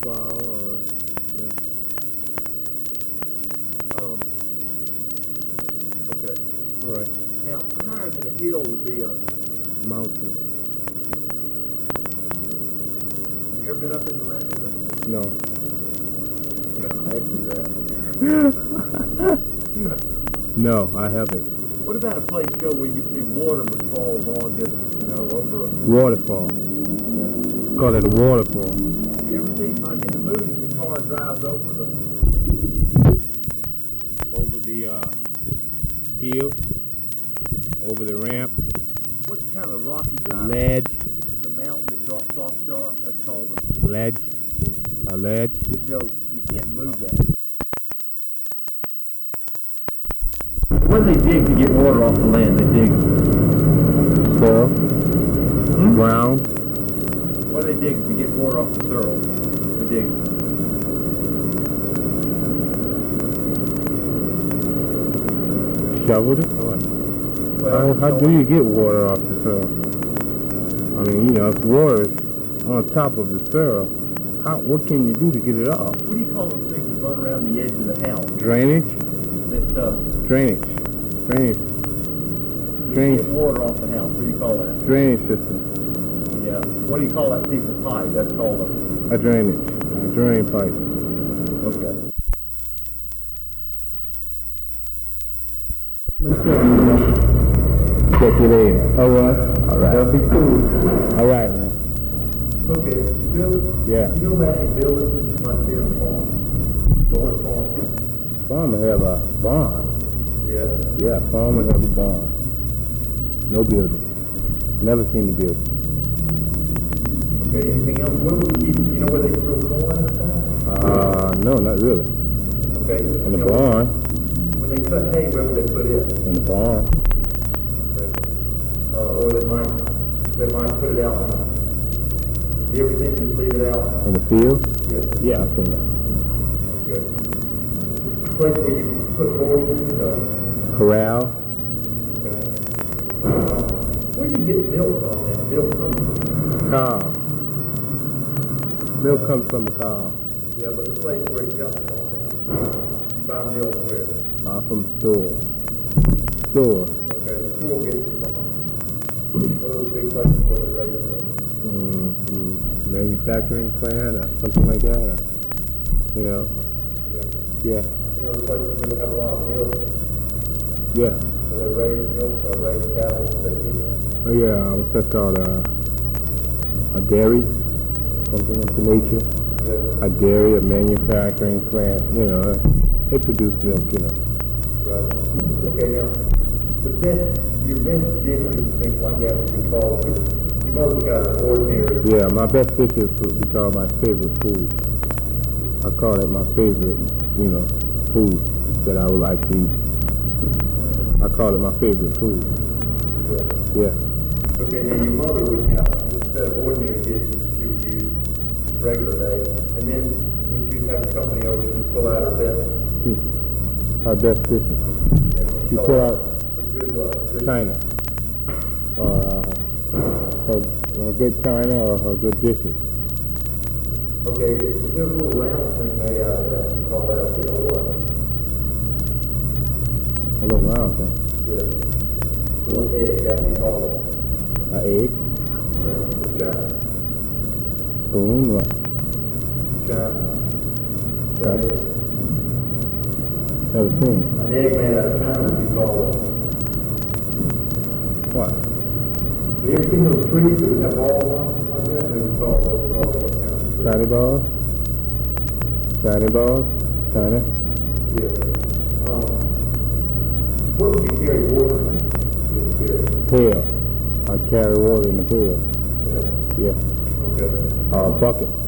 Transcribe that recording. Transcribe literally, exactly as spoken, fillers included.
plow or, yeah. Um, okay. All right. Now, higher than a hill would be a... Mountain. You ever been up in the mountain? No. Yeah, I asked you that. No, I haven't. What about a place, Joe, where you see water would fall long distance, you know, over a... Waterfall. Yeah. Call it a waterfall. Have you ever seen, like in the movies, the car drives over the... Over the uh, hill, over the ramp, What kind of rocky the side? ledge, The mountain that drops off sharp? That's called a... ledge, a ledge. Joe, you can't move that. What do they dig to get water off the land? They dig... Soil, Hmm? ground, What do they dig to get water off the soil? They dig... shoveled it. Or what? How, how do you get water off the soil? I mean, you know, if water is on top of the soil, how, what can you do to get it off? What do you call those things that run around the edge of the house? Drainage? That, uh... Drainage. Drainage. You Drainage. get water off the house. What do you call that? Drainage system. Yeah. What do you call that piece of pipe? That's called a... A drainage. A drain pipe. Okay. Check it in. All right. All right. That'll be cool. All right, man. Okay, Bill, Yeah. you know about any buildings that you might see on a farm? Or a farm? Farmer have a barn. Yeah. Yeah, farmer have a barn. No building. Never seen the building. Okay, anything else? Where would you keep, you know where they store corn in the farm? Uh, no, not really. Okay. In the you know, barn. When they cut hay, where would they put it? In the barn. Okay. Uh, or they might, they might put it out. You ever seen them just leave it out? In the field? Yeah. Yeah, I've seen that. Good. Place where you put horses, uh, Corral. okay. Where do you get milk from now? Milk comes from... Cow. Milk comes from the cow. Yeah, but the place where it comes from now. You buy milk where? Uh, from the store. Store. Okay, the store gets it from one of those big places where they raise milk. Mm, mm, manufacturing plant or something like that. Or, you know. Yeah. Yeah. You know, the places where they have a lot of milk, Yeah. where they raise milk, uh, raise cattle, things like that. Oh yeah. What's that called? Uh, a dairy. Something of the nature. Yeah. A dairy, a manufacturing plant. You know. They produce milk. You know. Right. Okay, now, the best, your best dishes, things like that would be called, your mother's got an ordinary. Yeah. My best dishes would be called my favorite foods. I call it my favorite, you know, food that I would like to eat. I call it my favorite food. Yeah. Yeah. Okay, now your mother would have a set of ordinary dishes that she would use regular day, and then when she'd have company over, she'd pull out her best. Dishes. Our best dishes. And She call pull it out a good what? A good China. Uh, her, her good china or her good dishes. Okay, if there's a little round thing made out of that, you call that a bit of what? A little round thing. Yeah. A little egg, that's what you call it. An egg. Yeah, the china. Spoon. What? China. China. China. Never seen it. An egg made out of china would be called what? What? Have you ever seen those trees that would have balls on them like that? They would call those called what kind of tree? China balls. China balls. China. Yeah. Um, what would you carry water in? You'd carry. Pail. I carry water in the pail. Yeah. Yeah. Okay. Or a bucket.